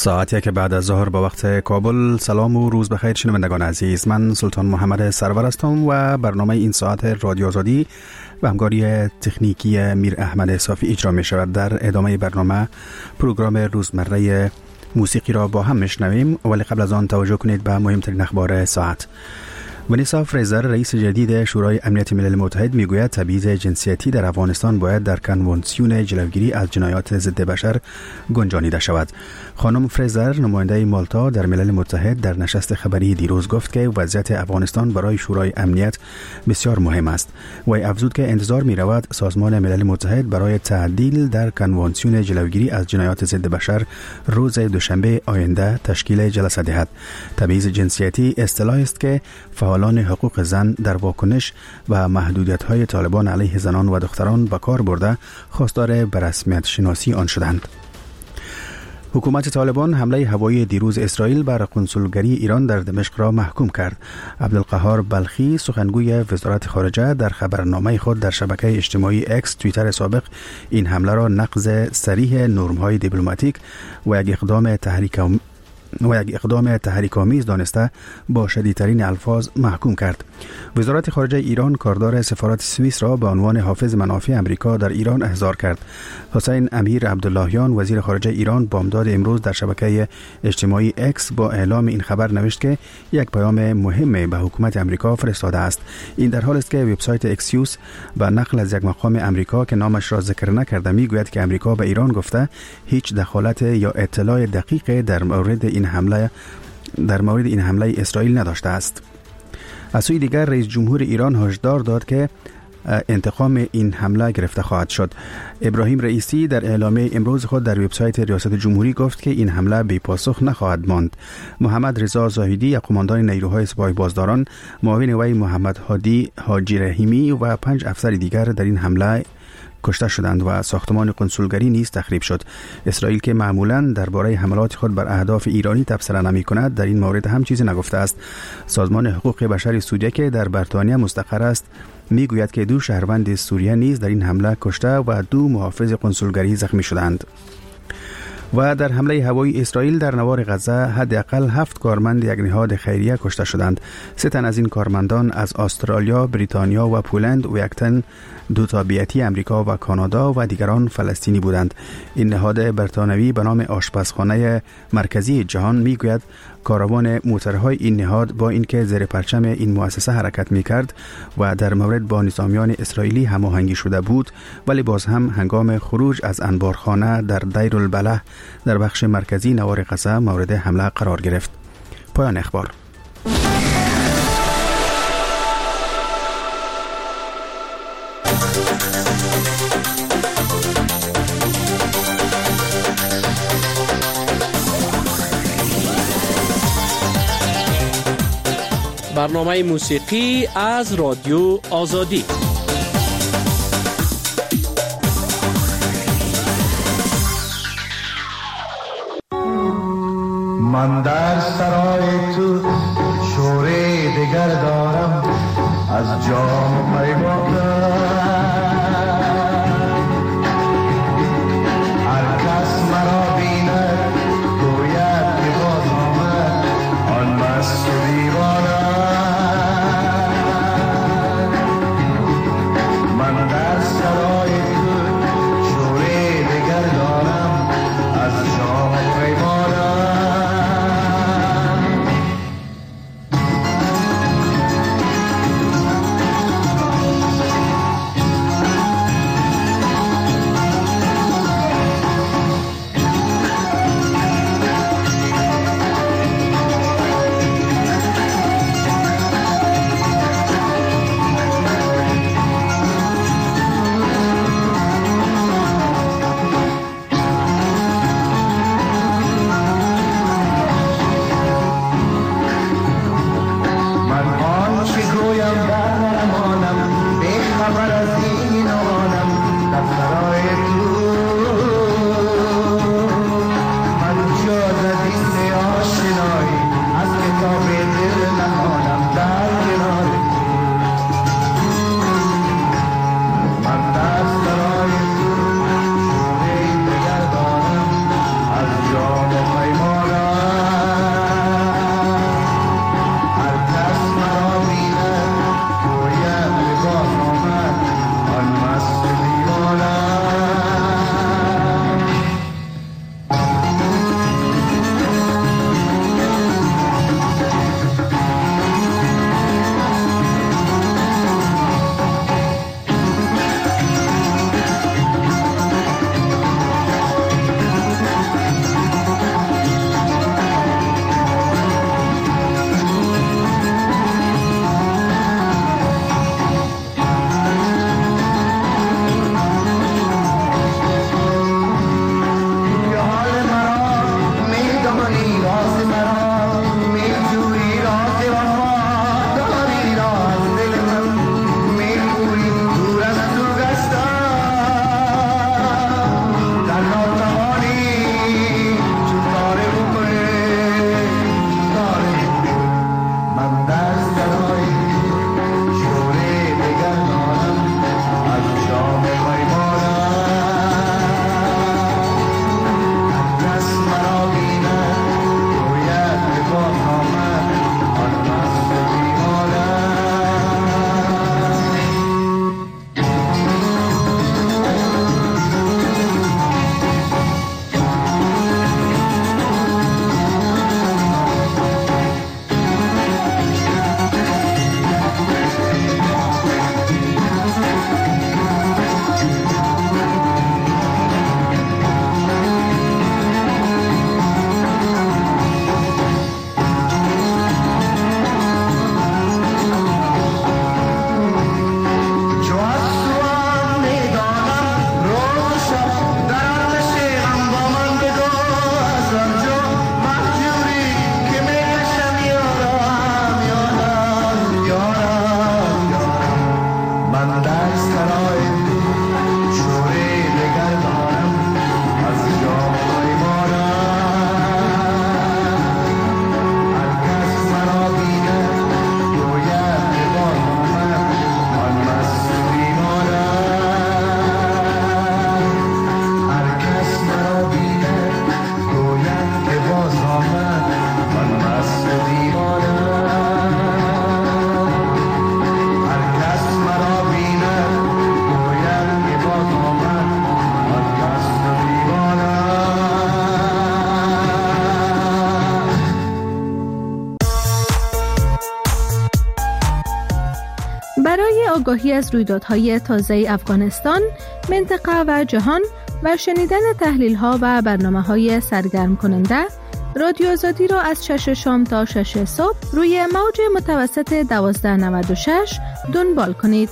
ساعتی که بعد از ظهر به وقت کابل. سلام و روز بخیر شنوندگان عزیز، من سلطان محمد سرور هستم و برنامه این ساعت رادیو آزادی و همکاری تکنیکی میر احمد صافی اجرا می شود. در ادامه برنامه پروگرام روزمره موسیقی را با هم میشنویم، ولی قبل از آن توجه کنید به مهمترین اخبار ساعت. ونیسا فریزر رئیس جدید شورای امنیت ملل متحد میگوید تبعیض جنسیتی در افغانستان باید در کنوانسیون جلوگیری از جنایات ضد بشر گنجانیده شود. خانم فریزر نماینده مالتا در ملل متحد در نشست خبری دیروز گفت که وضعیت افغانستان برای شورای امنیت بسیار مهم است. وی افزود که انتظار می رود سازمان ملل متحد برای تعدیل در کنوانسیون جلوگیری از جنایات ضد بشر روز دوشنبه آینده تشکیل جلسه دهد. تبعیض جنسیتی اصطلاحی است که فعالان حقوق زن در واکنش و محدودیت‌های طالبان علیه زنان و دختران به کار برده خواستار به رسمیت شناسی آن شدند. حکومت طالبان حمله هوایی دیروز اسرائیل بر قنسولگری ایران در دمشق را محکوم کرد. عبدالقهار بلخی سخنگوی وزارت خارجه در خبرنامه خود در شبکه اجتماعی اکس توییتر سابق این حمله را نقض صریح نرم‌های دیپلماتیک و یک اقدام تحریک‌آمیز دانسته با شدیدترین الفاظ محکوم کرد. وزارت خارجه ایران کاردار سفارت سوئیس را به عنوان حافظ منافع امریکا در ایران احضار کرد. حسین امیر عبداللهیان وزیر خارجه ایران بامداد امروز در شبکه اجتماعی اکس با اعلام این خبر نوشت که یک پیام مهم به حکومت امریکا فرستاده است. این در حالی است که وبسایت اکسیوس با نقل از یک مقام امریکا که نامش را ذکر نکرده میگوید که امریکا به ایران گفته هیچ دخالت یا اطلاع دقیق در مورد این حمله اسرائیل نداشته است. از سوی دیگر رئیس جمهور ایران هشدار داد که انتقام این حمله گرفته خواهد شد. ابراهیم رئیسی در اعلامیه امروز خود در وبسایت ریاست جمهوری گفت که این حمله بی پاسخ نخواهد ماند. محمد رضا زاهدی یک قماندان نیروهای سپاه بازداران، معاون وی محمد هادی حاجی رحیمی و 5 افسر دیگر در این حمله کشته شدند و ساختمان قنسولگری نیز تخریب شد. اسرائیل که معمولاً درباره حملات خود بر اهداف ایرانی تبصره نمی‌کند در این مورد هم چیزی نگفته است. سازمان حقوق بشر سوریه که در بریتانیا مستقر است میگوید که 2 شهروند سوریه نیز در این حمله کشته و 2 محافظ قنسولگری زخمی شدند. و در حمله هوایی اسرائیل در نوار غزه حداقل 7 کارمند یک نهاد خیریه کشته شدند. 3 تن از این کارمندان از استرالیا، بریتانیا و پولند و 1 تن دو تابعیتی امریکا و کانادا و دیگران فلسطینی بودند. این نهاد بریتانوی به نام آشپزخانه مرکزی جهان میگوید کاروان موترهای این نهاد با اینکه زیر پرچم این مؤسسه حرکت میکرد و در مورد با نظامیان اسرائیلی هماهنگی شده بود، ولی باز هم هنگام خروج از انبارخانه در دیر البلح در بخش مرکزی نوار غزه مورد حمله قرار گرفت. پایان اخبار. برنامه موسیقی از رادیو آزادی. من در سرای تو شوری دیگر دارم از جام پیما هر کس مرا بیند گوید که باز آمد آن مست و دیوانه. من در سرای تو شوری دیگر دارم از جام پیما از رویدادهای تازه افغانستان، منطقه و جهان و شنیدن تحلیل‌ها و برنامه‌های سرگرم کننده، رادیو آزادی را از 6 شام تا 6 صبح روی موج متوسط 1296 دنبال کنید.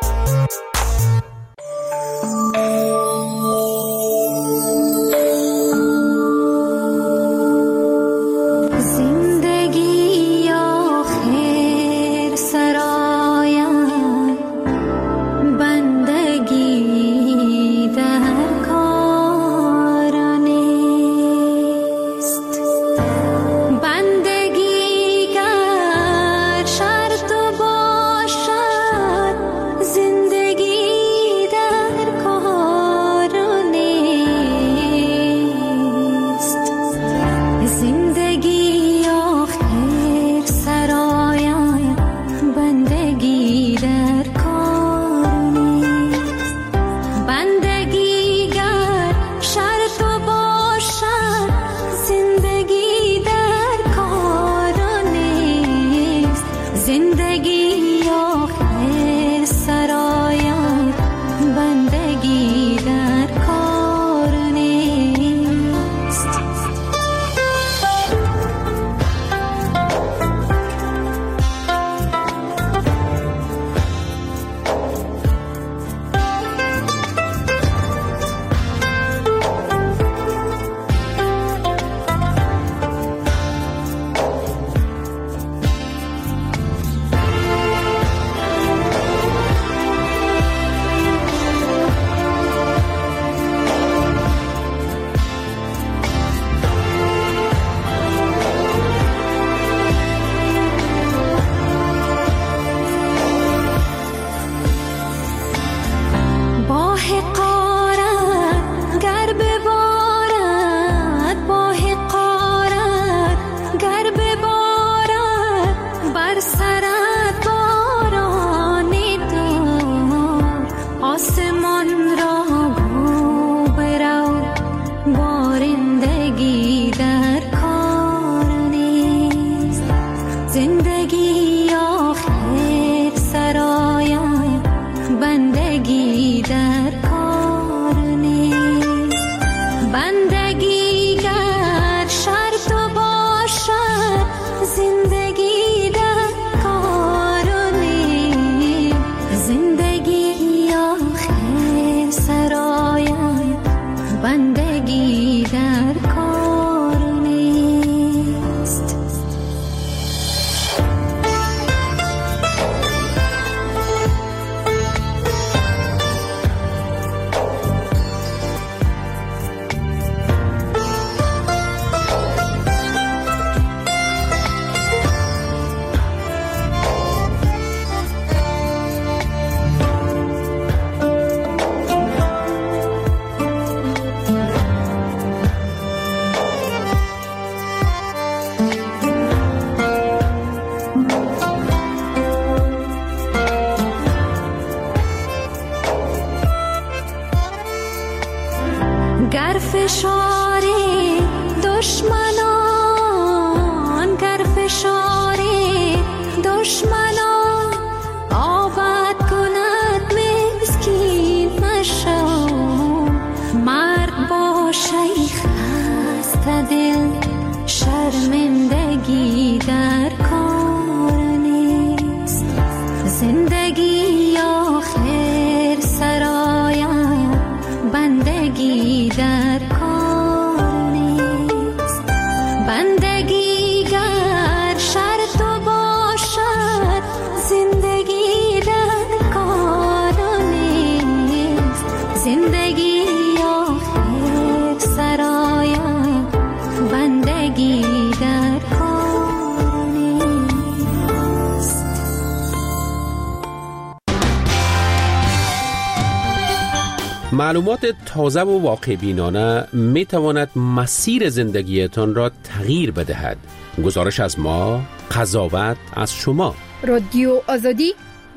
معلومات تازه و واقع بینانه می تواند مسیر زندگیتان را تغییر بدهد. گزارش از ما، قضاوت از شما. رادیو آزادی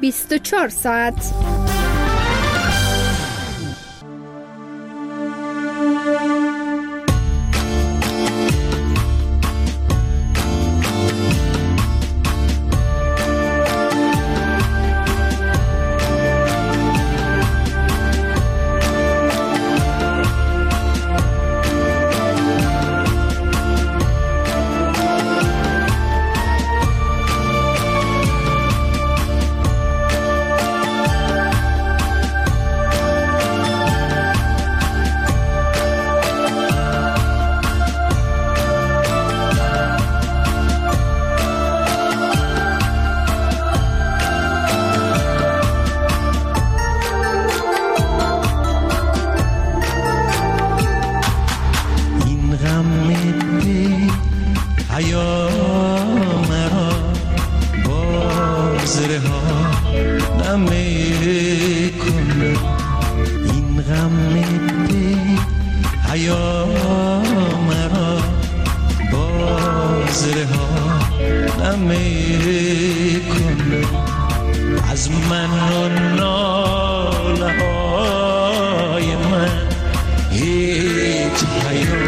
24 ساعت. غم دل حیا مرا باز رها نمی‌کنه از من و ناله های من هیچ حیا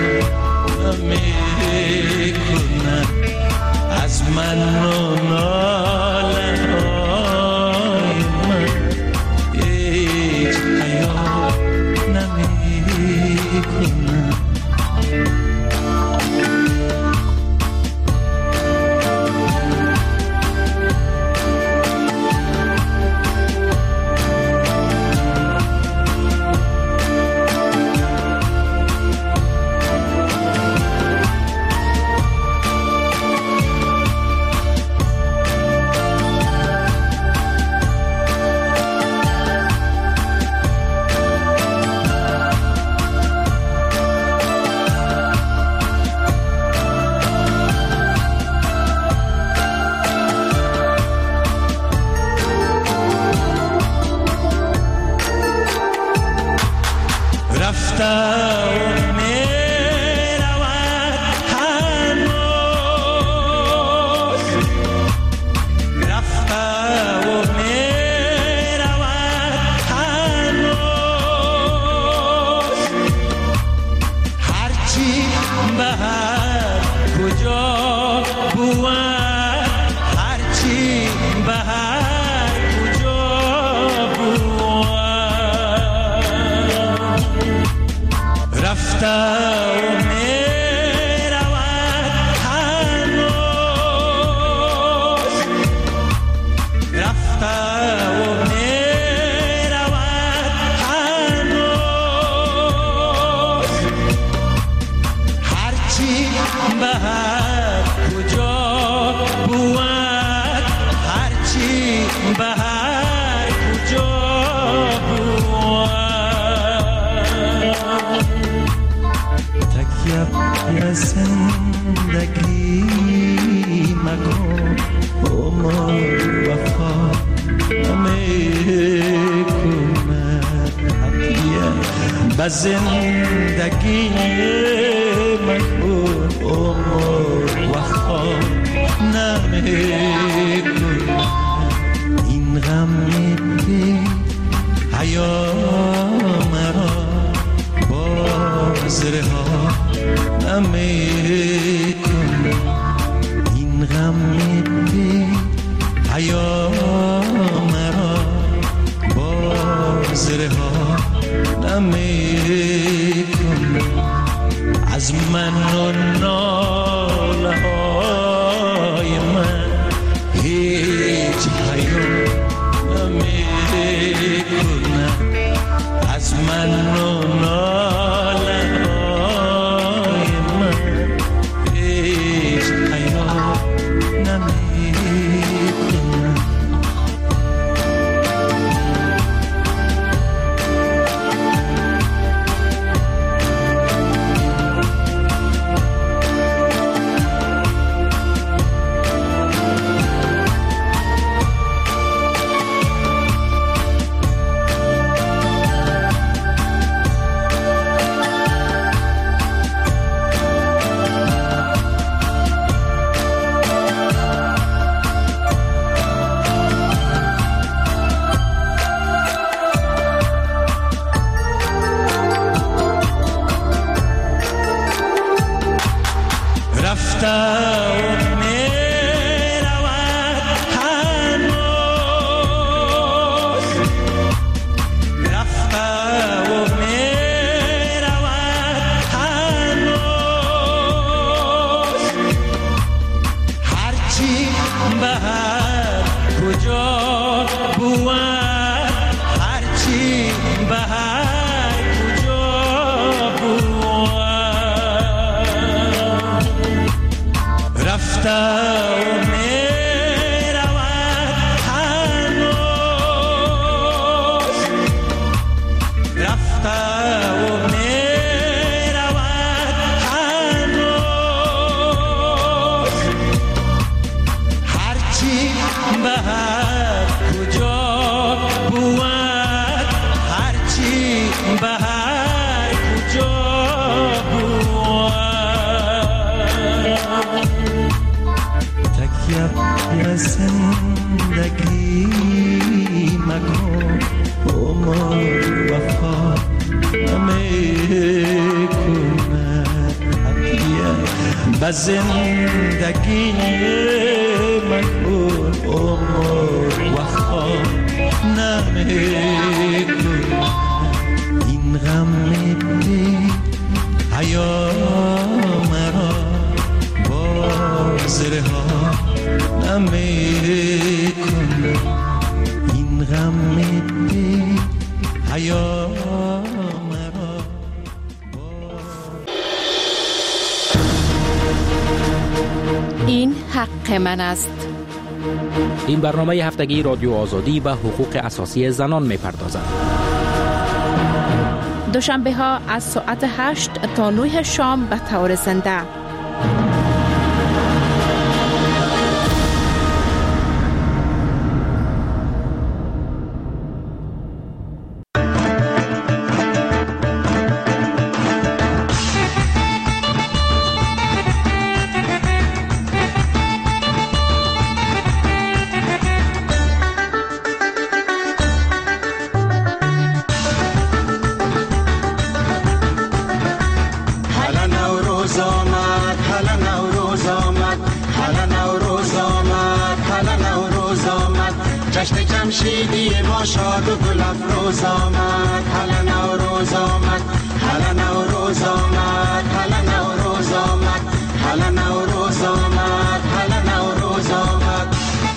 نمی‌کنه از من و ناله های من هیچ حیا نمی‌کنه. زندگی مکن عمر وفا نمیکن این غم دل حیا مرا باز رها نمیکن این غم دل حیا مرا باز رها نمیکنه از من و ناله های من هیچ حیا نمیکنه از من و ناله های من هیچ حیا نمیکنه. به هر کجا بود تکیه به زندگی مکن عمر وفا نمیکنه تکیه به زندگی مکن عمر وفا نمیکنه این غم بی حیا مرا بازره ها نمیکنه این غم بی حیا مرا این حق من است. این برنامه هفتگی رادیو آزادی و حقوق اساسی زنان می‌پردازد. دوشنبه ها از ساعت 8 تا 9 شام به طور زنده. جشن جمشیدی ما شاد و گل افروز آمد، هلا نوروز آمد، هلا نوروز آمد، هلا نوروز آمد، هلا نوروز آمد، هلا نوروز آمد.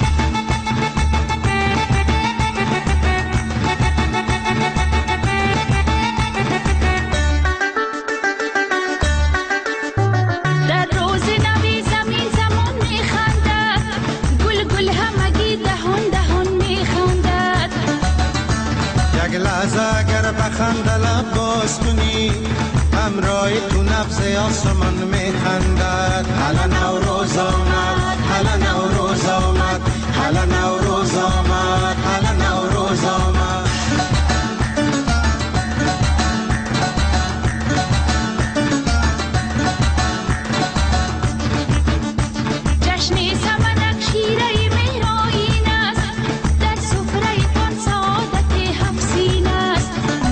در روز نوی زمین زمان میخندد، گل گل همگی دهان دهان میخندد. یک لحظه اگر بخند لب باز کنی، همراه تو نبض آسمان میخندد. هلا نوروز آمد، هلا نوروز آمد، هلا نوروز آمد، هلا نوروز آمد. جشن سمنک شیره مهرآیین است، در سفره تان سعادت هفسین است.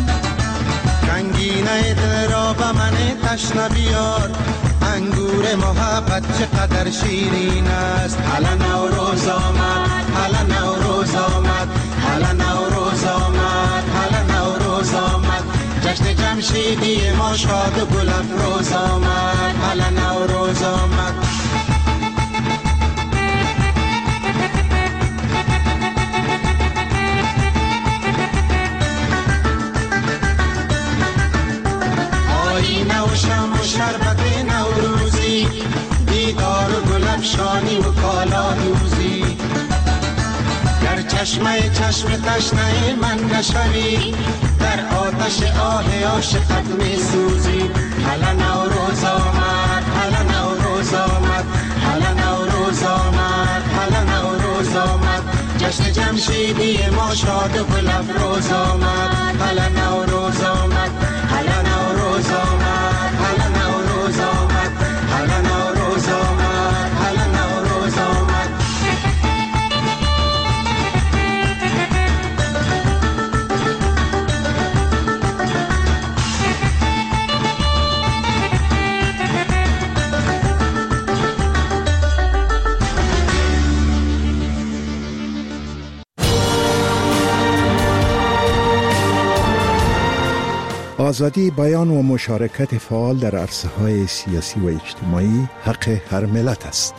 رنگینه دل را به من تشنه بیار، انگور محبت چقدر شیرین است. هلا نوروز آمد، هلا نوروز آمد، هلا نوروز آمد، هلا نوروز آمد. جشن جمشیدی ما شاد و گل افروز آمد، هلا نوروز آمد. آینه و شم و شربت نوروزی، دیدار و گل افشانی و کالا دوزی. در چشمه چشم تشنه من نشوی، در آتش آه عاشقت می سوزی. هلا نوروز آمد، هلا نوروز آمد، هلا نوروز آمد، هلا نوروز آمد. جشن جمشیدی ما شاد و گل افروز آمد، هلا نوروز آمد، هلا نوروز آمد، هلا نوروز آمد، هلا نوروز آمد، هلا نوروز آمد. آزادی بیان و مشارکت فعال در عرصه‌های سیاسی و اجتماعی حق هر ملت است.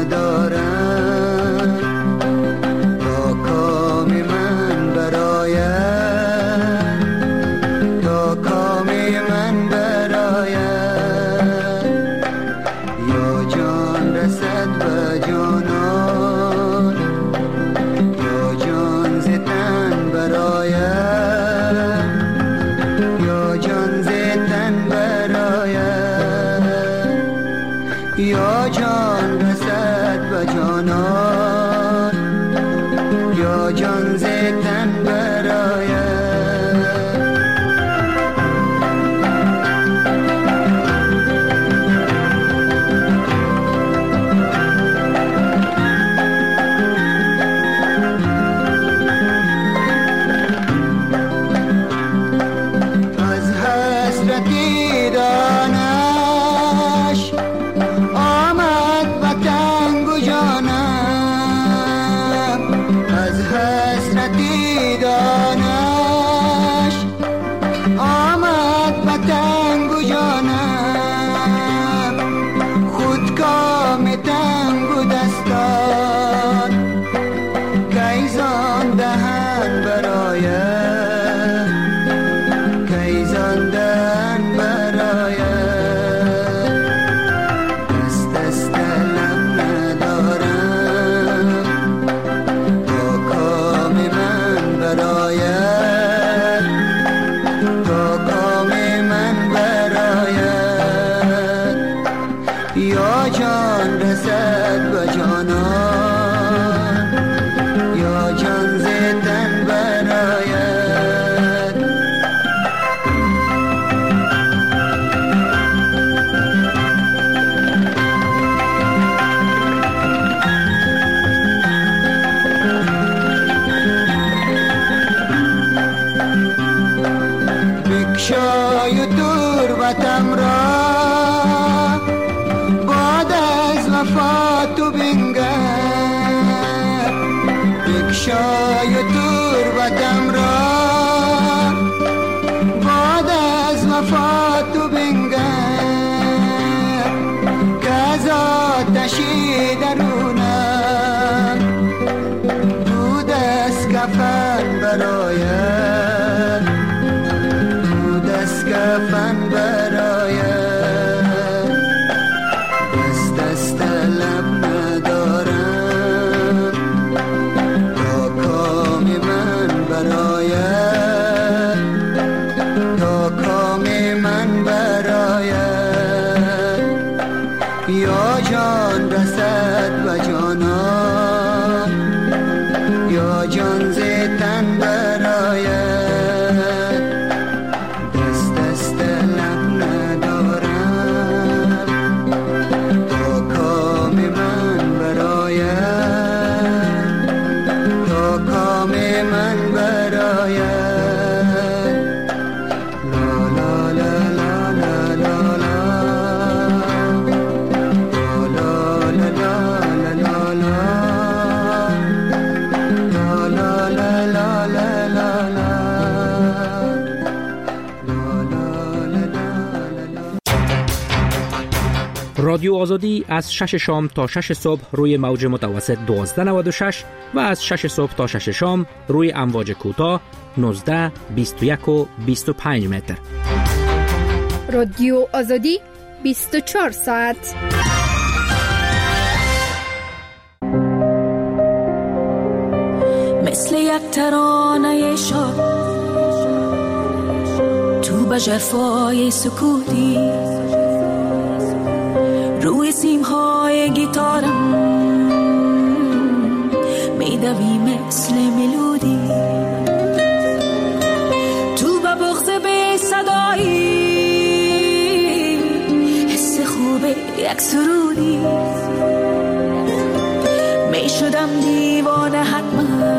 با کام من برای یا جان زدن برایت. رادیو آزادی از 6 شام تا 6 صبح روی موج متوسط 1296 و از 6 صبح تا 6 شام روی امواج کوتاه 19، 21 و 25 متر. رادیو آزادی 24 ساعت. مثل یک ترانه شاد تو به جرفای سکوتی روی سیمهای گیتارم میدوی مثل ملودی تو به بغض به صدایی حس خوب یک سرودی میشدم دیوانه حتما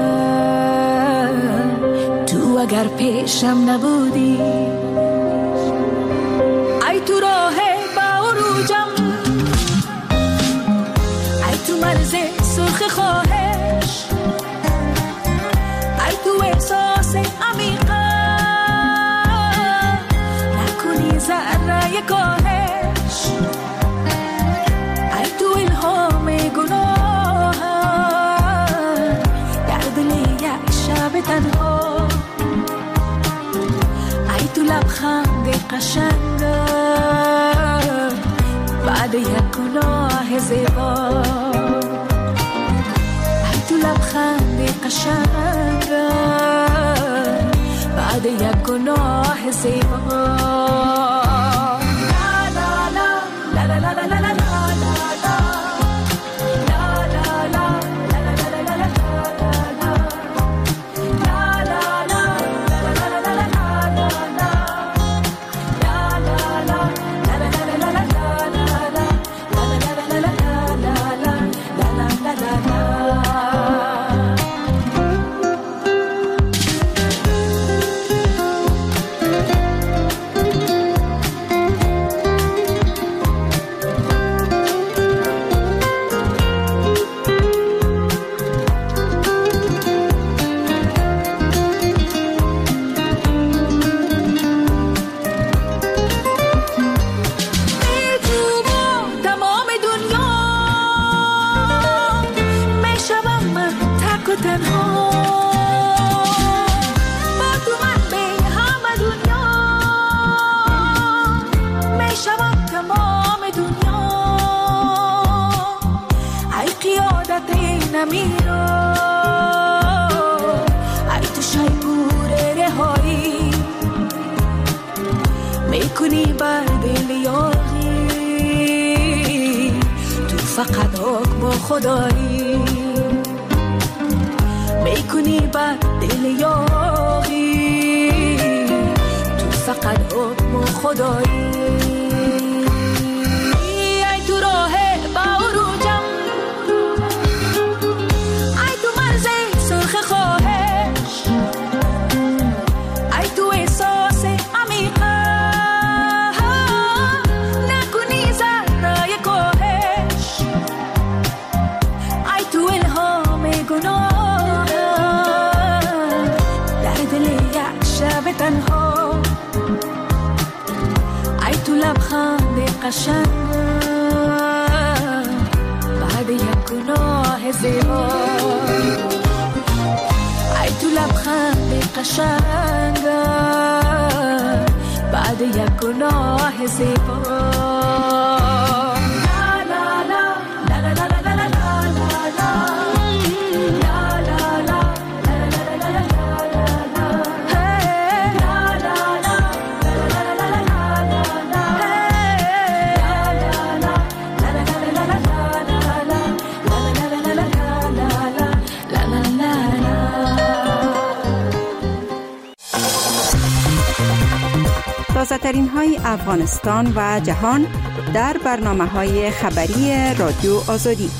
تو اگر پیشم نبودی ای تو راه با عروجم تو مرز سرخ خواهش ای تو احساس عمیقا نکنی ذره کاهش ای تو الهام گناه در دل یک شب تنها ای تو لبخند قشنگ بعد یک گناه زیبا تو لبخند قشنگ بعد یک گناه زیبا میکنی بر دل یاری، تو فقط حکم خدایی میکنی بر دل یاری، تو فقط حکم خدایی. ای تو راه باروجم، ای تو مرز سرخ خواهش، ای تو احساس عمیقم، نکنی ذره کاهش، ای تو الهام گناه در دل یک شب تنها، ای تو لبخند قشنگ بعد یک گناه زیبا، ای تو لبخند قشنگ بعد یک گناه زیبا. تازه‌ترین های افغانستان و جهان در برنامه‌های خبری رادیو آزادی.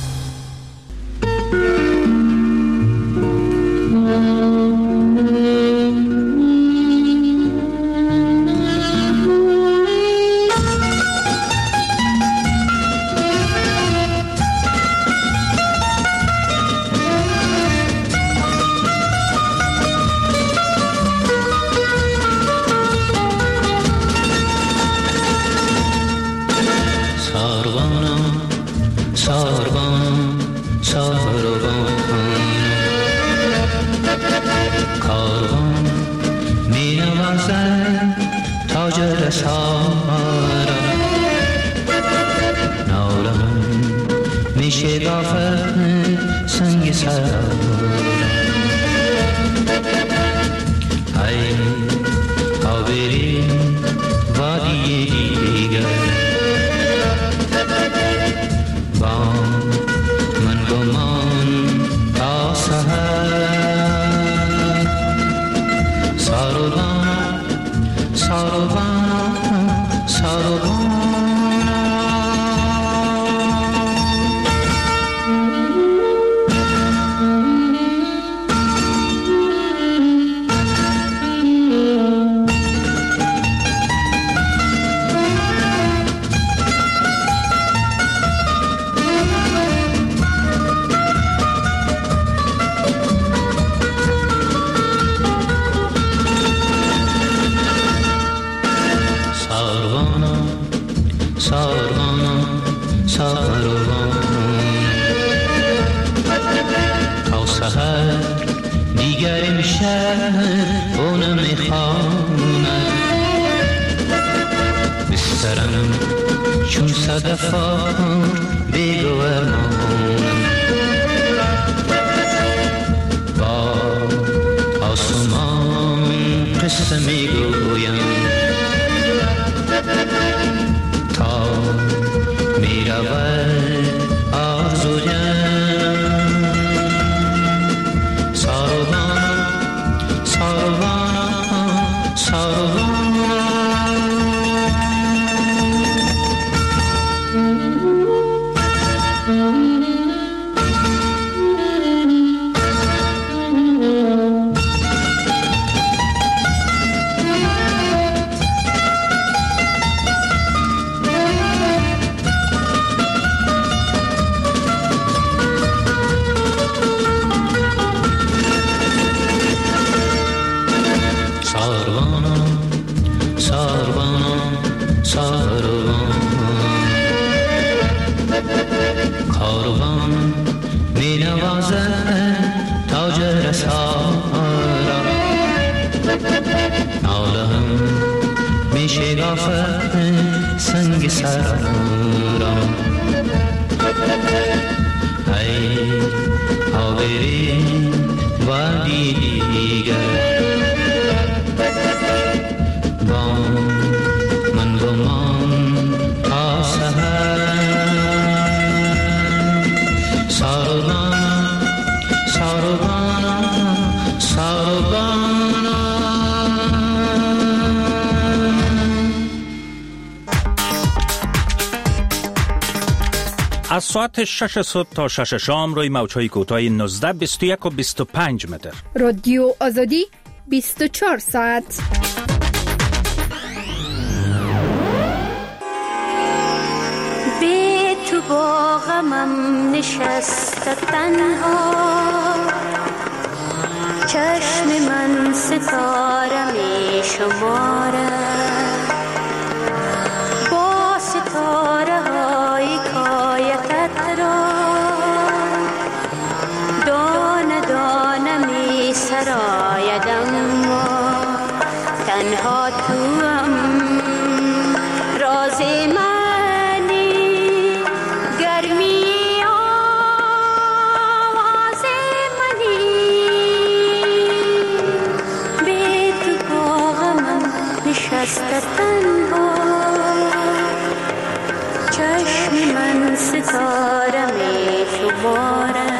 من از ساعت 6 صبح تا 6 شام روی موج‌های کوتاه 19، 21 و 25 متر. رادیو آزادی 24 ساعت. به تو با غمم نشسته تنها، چشم من ستاره می شماره، با ستاره های کایتت را دانه دانه می سرایدم، تنها تو هم راز منی، گرمی آواز منی، به تو با غمم نشسته تنها، چشم من ستاره می شماره.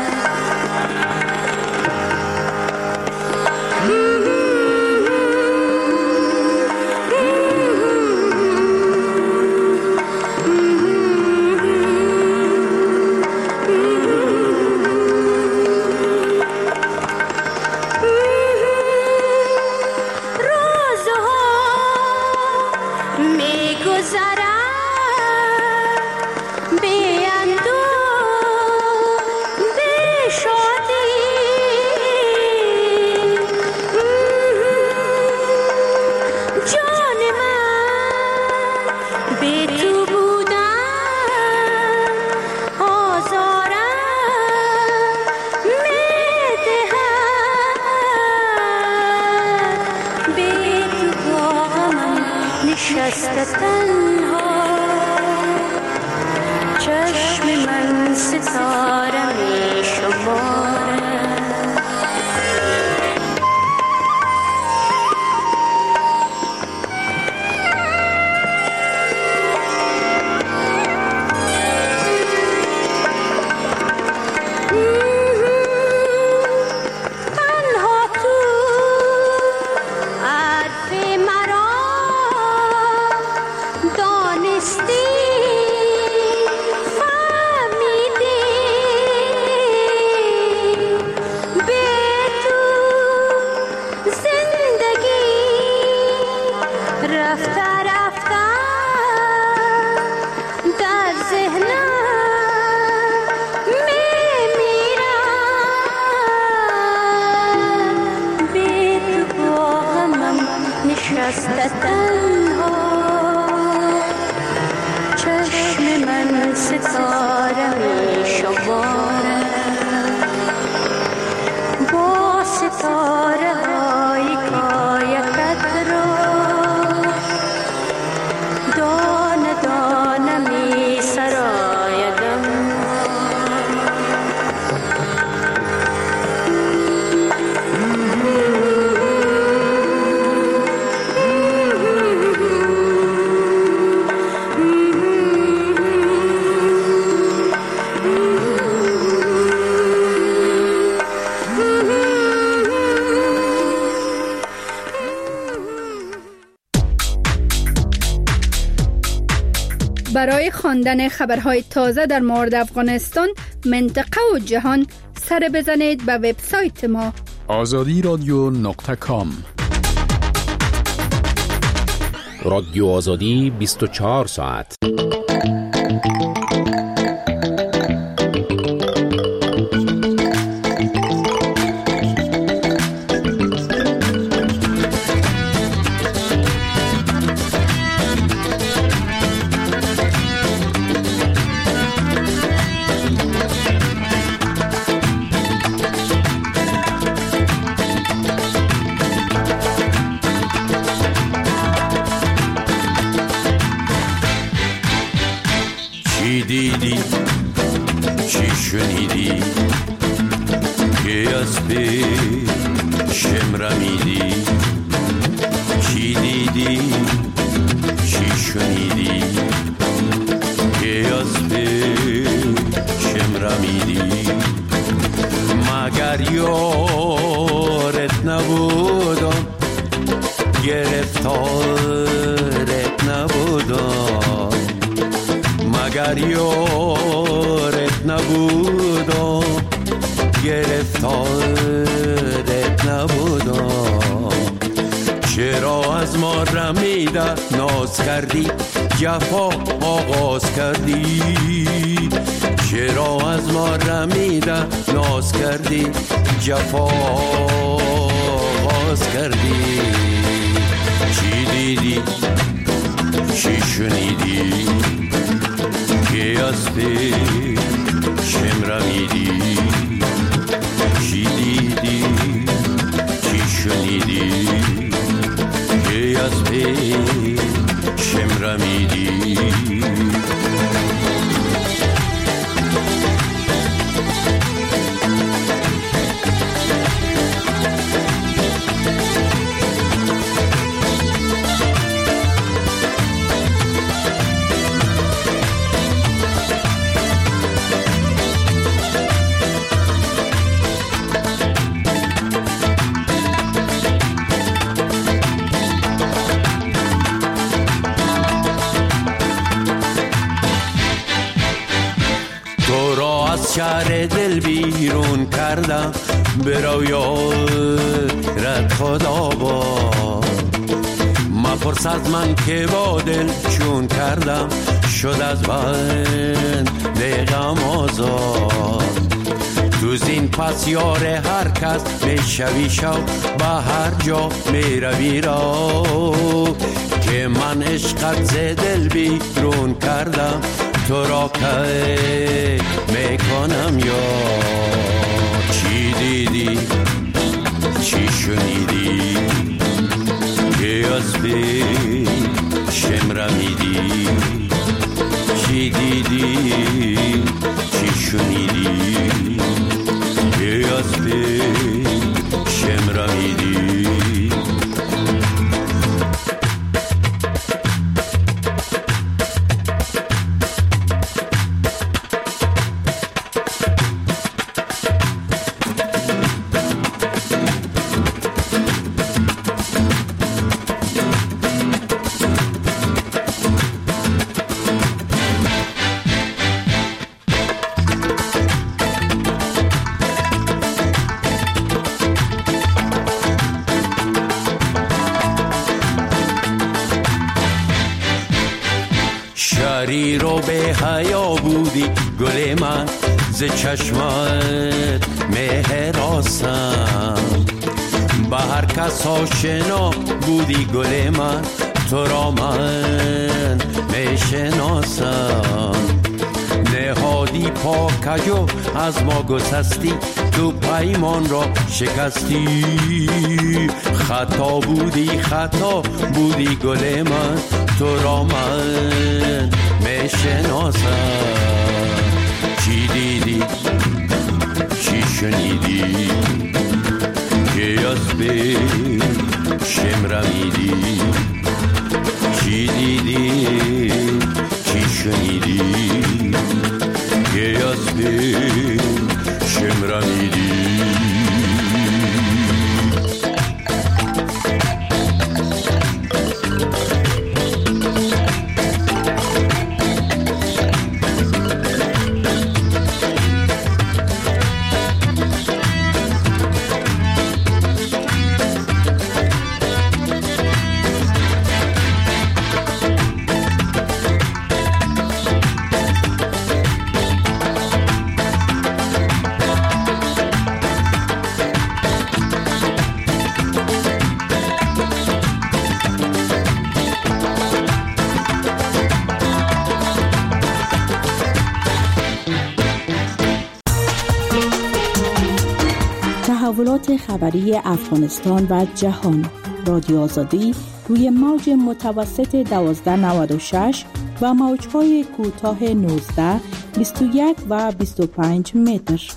برای خواندن خبرهای تازه در مورد افغانستان، منطقه و جهان، سر بزنید به وبسایت ما azadiradyo.com. رادیو آزادی 24 ساعت. چی دیدی چی شنیدی که از پیشم رمیدی؟ چی دیدی چی شنیدی که از پیشم رمیدی؟ مگر یارت نبودم، گرفتارت نبودم، گر یارت نبودا گرفتارت نبودا چرا از ما رمیده ناز کردی جفا آغاز کردی چرا از ما رمیده ناز کردی جفا آغاز کردی چی دیدی چی شنیدی که از پیشم رمیدی چی دیدی چی شنیدی که از پیشم رمیدی شهر دل بیرون کردم برو یارت خدا با مپرس از من که با دل چون کردم شد از بند غم آزاد تو زین پس یار هر کس میشوی شو به هر جا میروی را که من عشقت ز دل بیرون کردم تو را که میکنم یا چی دیدی چی شنیدی که از پیشم رمیدی چی دیدی چی شنیدی که از پیشم رمیدی شری رو به حیا بودی گل من ز چشمت مهراسم به هر کس آشنا بودی گل من تو را من میشناسم نهادی پاکجو از ما گسستی تو پیمان را شکستی خطا بودی گل من تو را من میشناسم چی دیدی چی شنیدی که از پیشم رمیدی چی دیدی چی شنیدی که از پیشم رمیدی تحولات خبری افغانستان و جهان رادیو آزادی روی موج متوسط 1296 و موج‌های کوتاه 19 21 و 25 متر.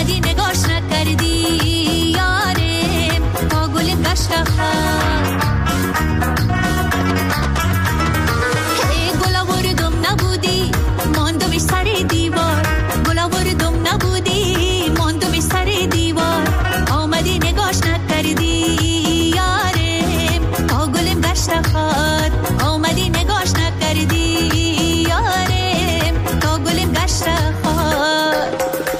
آمدی نگاش نکردی یارم تا گل گشت خواهد گل آوردم نبودی ماندمش سر دیوار گل آوردم نبودی ماندمش سر دیوار آمدی نگاش نکردی یارم تا گلم گشت خواهد آمدی نگاش نکردی یارم تا گلم گشت خواهد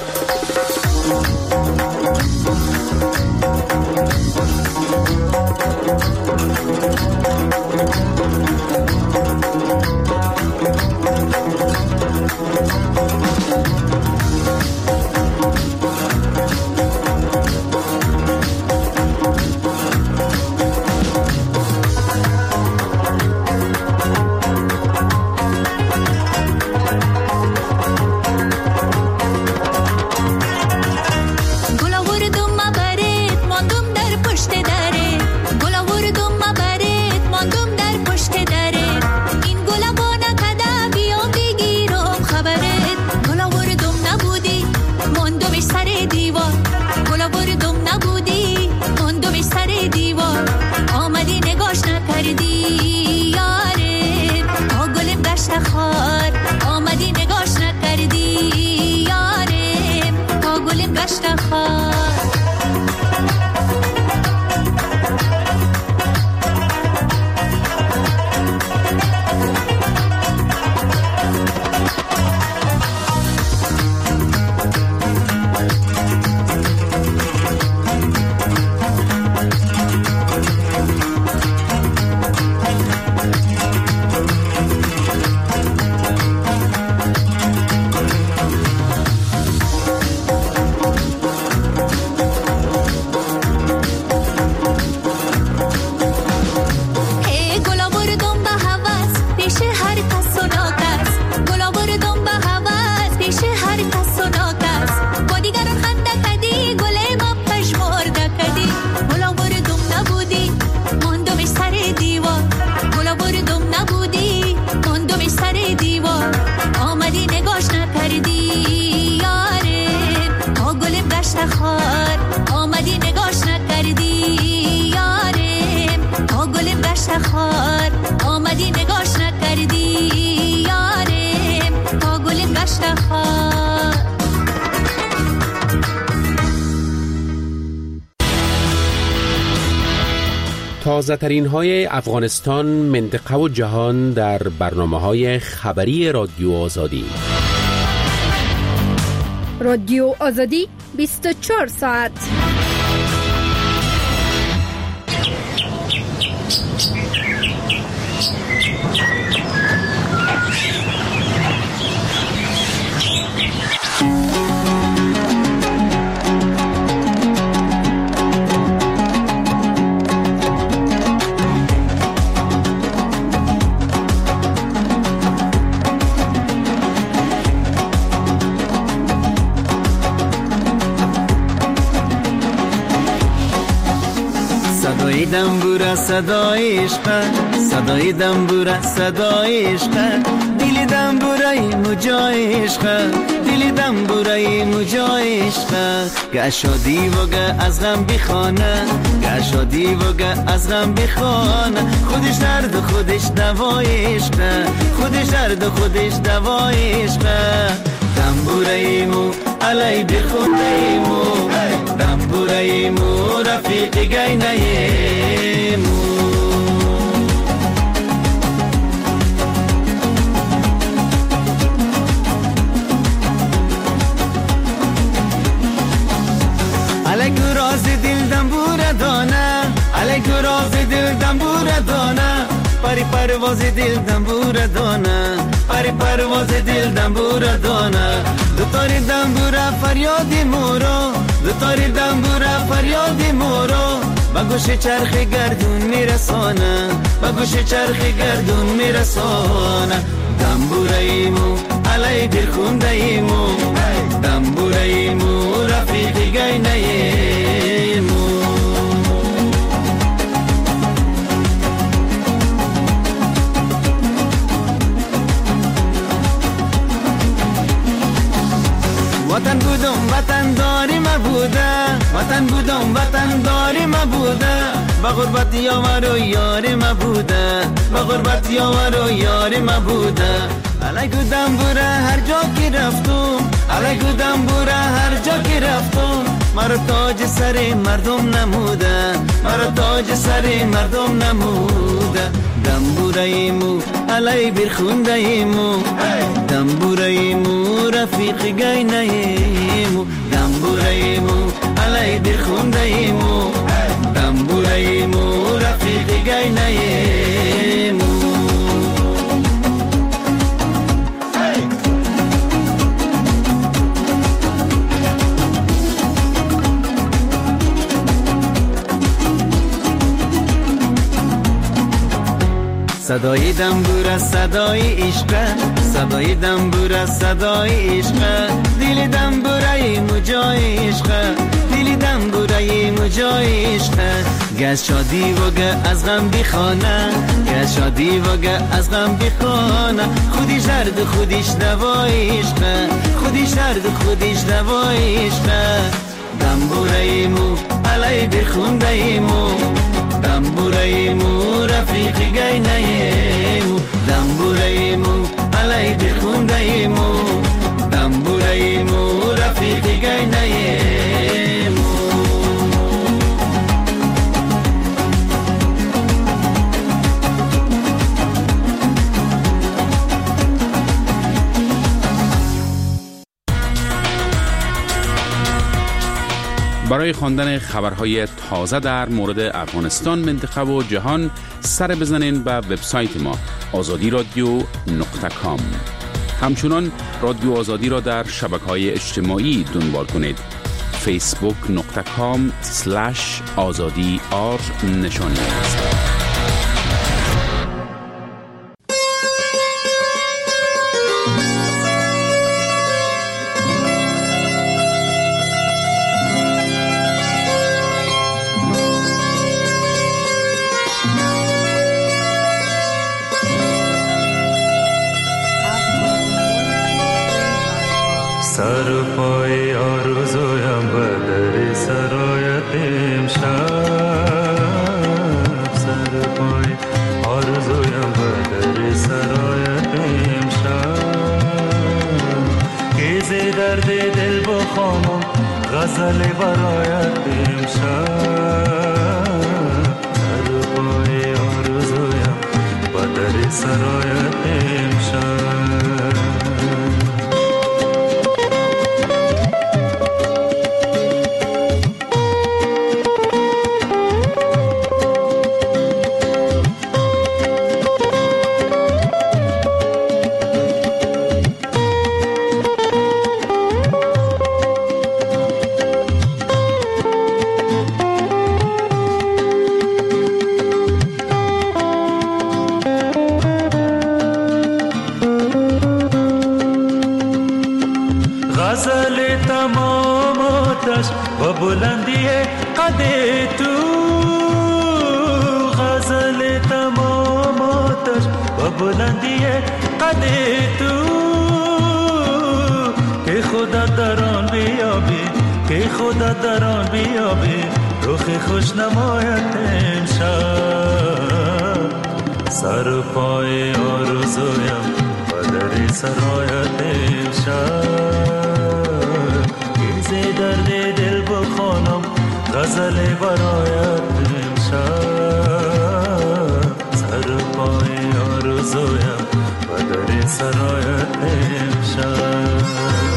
تازه‌ترین های افغانستان، منطقه و جهان در برنامه‌های خبری رادیو آزادی. رادیو آزادی 24 ساعت. دنبوره صدای عشق صدای دنبوره صدای عشق دل دنبوره مجای عشق دل دنبوره مجای عشق گشادی وگه از غم بخانه گشادی وگه از غم بخانه خودش درد خودش دوای عشق خودش درد خودش دوای عشق دنبوره مو علی بخونه مو دنبوره مو رفیق گینه مو علی راز دل دنبوره دانه علی راز دل دنبوره دانه پری پرواز دل دنبوره دانه پری پرواز دل دنبوره دانه دوتاری دنبوره فریادی مورو دوتاری دنبوره فریادی مورو با گوش چرخ گردون میرسانه با گوش چرخ گردون میرسانه دنبوره ایمو علی دل خونده ایمو دنبوره ایمو رفیق گینه ایمو وطن بودم وطن داریم وطن بودم وطن داری ما بوده با غربت یاور و یاری ما بوده با غربت یاور و یاری ما بوده علیکو دنبوره هر جا که رفتم علیکو دنبوره هر جا که رفتم مرا تاج سر مردم نموده مرا تاج سر مردم نموده دنبوره ایمو علی برخونده ایمو دنبوره ایمو رفیق گینه ایمو دنبوره ایمو علی برخونده ایمو دنبوره ایمو رفیق گینه ایمو صدای دنبوره صدای عشق صدای دنبوره صدای عشق دل دنبوره مجای عشق دل دنبوره مجای عشق گز شادی و گه از غم بخانه گز شادی و گه از غم بخانه خودش درد خودش دوای عشق خودش درد خودش دوای عشق دنبوره مو علی بخونده ایمو دنبوره ایمو رفیق گینه ایمو دنبوره ایمو علی بخونده ایمو دنبوره ایمو رفیق گینه ایمو برای خواندن خبرهای تازه در مورد افغانستان، منطقه و جهان سر بزنین به وبسایت ما azadiradio.com. همچنان رادیو آزادی را در شبکه‌های اجتماعی دنبال کنید. facebook.com/azadi_r نشانی است. سر پای آرزویم بدر سرایت امشب سر پای آرزویم بدر سرایت امشب گیز درد دل بخوانم غزل برایت امشب سر پای آرزویم بدر سرایت امشب بلندی قد تو غزل تمام آتش و بلندی قد تو که خدا در آن بیابی که خدا در آن بیابی رخ خوش نمایت امشب سر پای آرزویم و در سرایت امشب گیز درد دل بخوانم غزل برایت امشب سر پای آرزویم و در سرایت امشب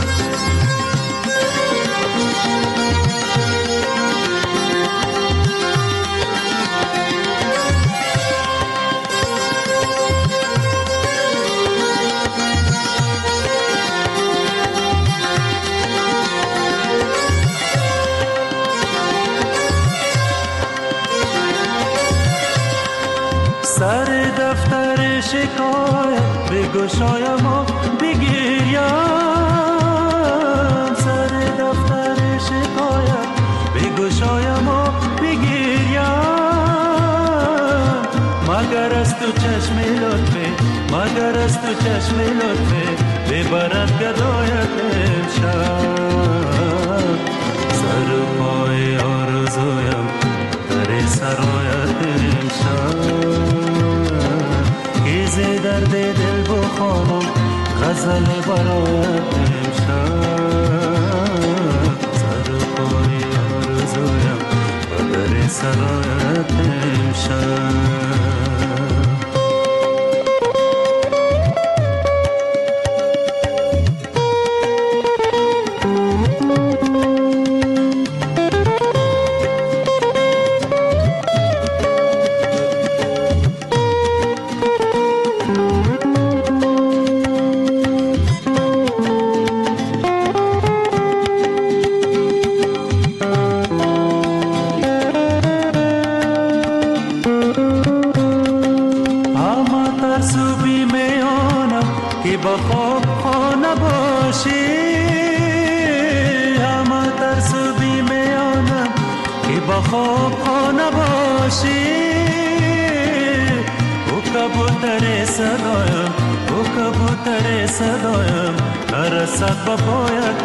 سر دفتر شکایت بگشایم و بگیریم سر دفتر شکایت بگشایم و بگیریم مگر از تو چشم لطفه مگر از تو چشم لطفه ببرد گدایت امشب سر پای با خواب خانه باشی او کبوتر صدایم او کبوتر صدایم نرسد با پایت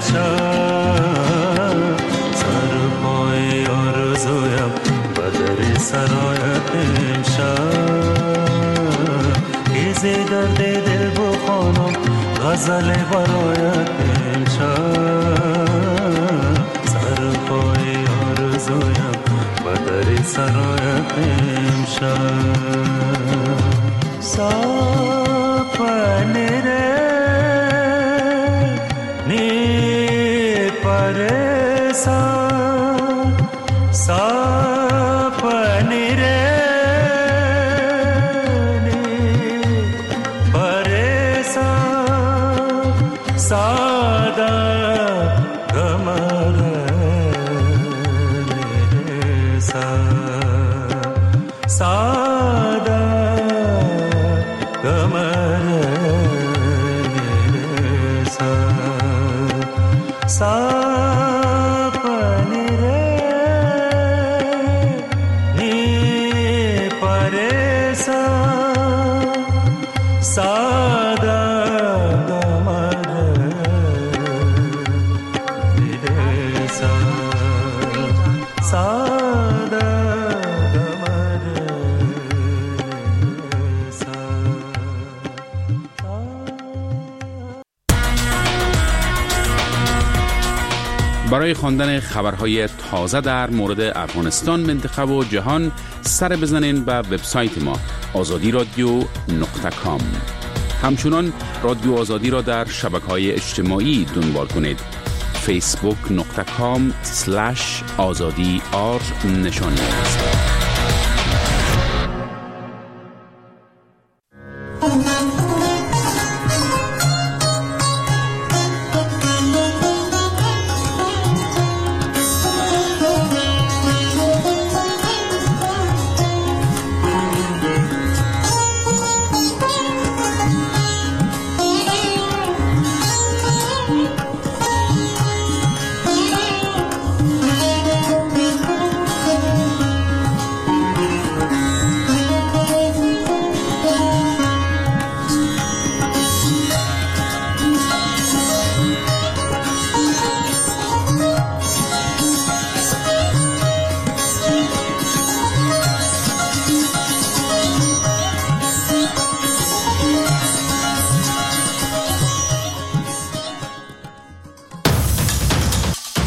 امشب سر پای آرزویم بدر سرایت امشب ایزی درد دل بخوانم غزل برایت امشب سر پای آرزویم بدر سرایت امشب سپنه نی پرسان سپنه نی پرسان سادا گمر سادا گمر سپنه نی پرسان سادا گمر سادا برای خواندن خبرهای تازه در مورد افغانستان، منطقه و جهان سر بزنین به وبسایت ما azadiradio.com. همچنان رادیو آزادی را در شبکه‌های اجتماعی دنبال کنید. facebook.com/azadi_r نشانی است.